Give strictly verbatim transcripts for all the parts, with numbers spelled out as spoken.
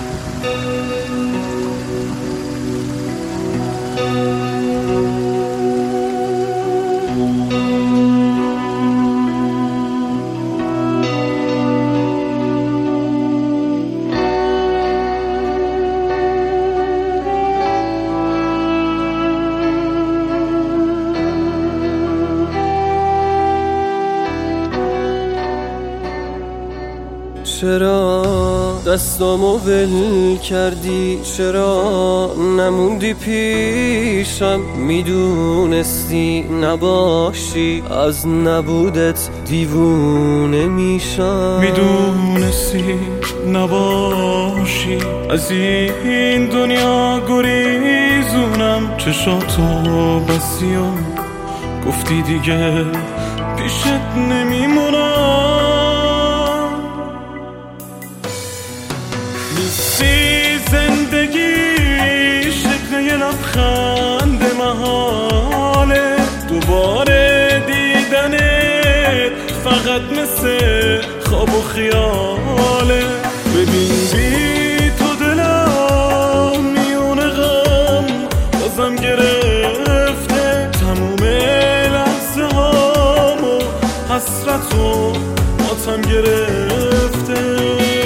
چرا دستامو ول کردی؟ چرا نموندی پیشم؟ میدونستی نباشی از نبودت دیوونه میشم. میدونستی نباشی از این دنیا گریزونم. چشاتو بستی و گفتی دیگه پیشت نمیمونم. نیستی زندگی شکل یه لبخند محاله. دوباره دیدنت فقط مثل خواب و خیاله. ببین بی تو دلم میونه غم بازم گرفته. تموم لحظه هامو حسرت و ماتم گرفته.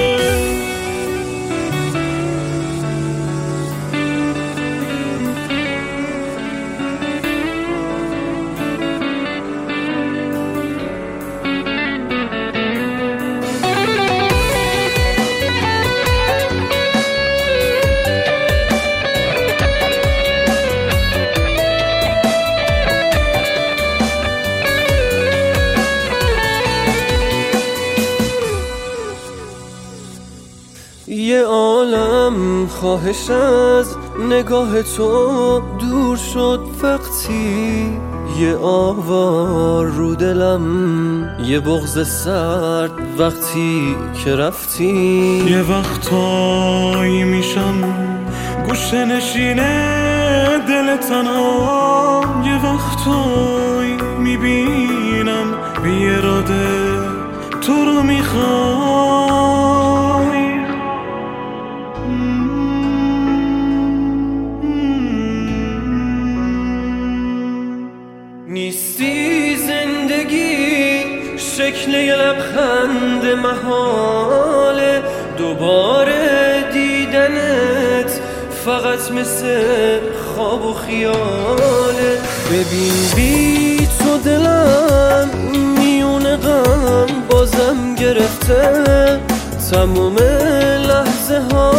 یه عالم خواهش از نگاه تو دور شد وقتی یه آوار رو دلم، یه بغض سرد وقتی که رفتی. یه وقتایی میشم گوشه نشینه دل تنها. یه وقتایی میبینم بی اراده تو رو میخوای. نیستی زندگی شکل یه لبخند محاله. دوباره دیدنت فقط مثل خواب و خیاله. ببین بی تو دلم میونه غم بازم گرفته. تموم لحظه ها